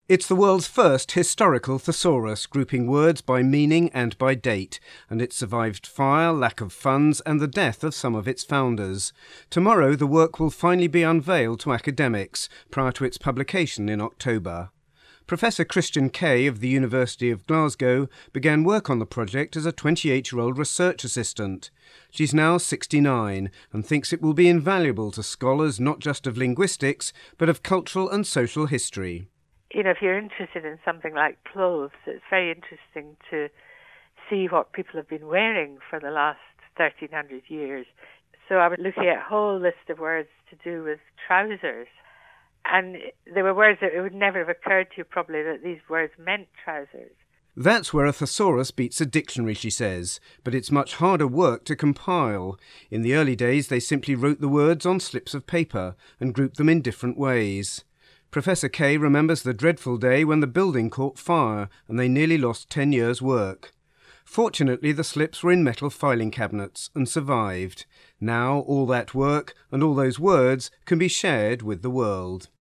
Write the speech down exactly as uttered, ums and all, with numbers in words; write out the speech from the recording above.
It's the world's first historical thesaurus, grouping words by meaning and by date, and it survived fire, lack of funds, and the death of some of its founders. Tomorrow the work will finally be unveiled to academics, prior to its publication in October. Professor Christian Kay of the University of Glasgow began work on the project as a twenty-eight-year-old research assistant. She's now sixty-nine and thinks it will be invaluable to scholars not just of linguistics, but of cultural and social history. You know, if you're interested in something like clothes, it's very interesting to see what people have been wearing for the last thirteen hundred years. So I was looking at a whole list of words to do with trousers. And there were words that it would never have occurred to you probably that these words meant trousers. That's where a thesaurus beats a dictionary, she says, but it's much harder work to compile. In the early days, they simply wrote the words on slips of paper and grouped them in different ways. Professor Kay remembers the dreadful day when the building caught fire and they nearly lost ten years' work. Fortunately, the slips were in metal filing cabinets and survived. Now all that work and all those words can be shared with the world.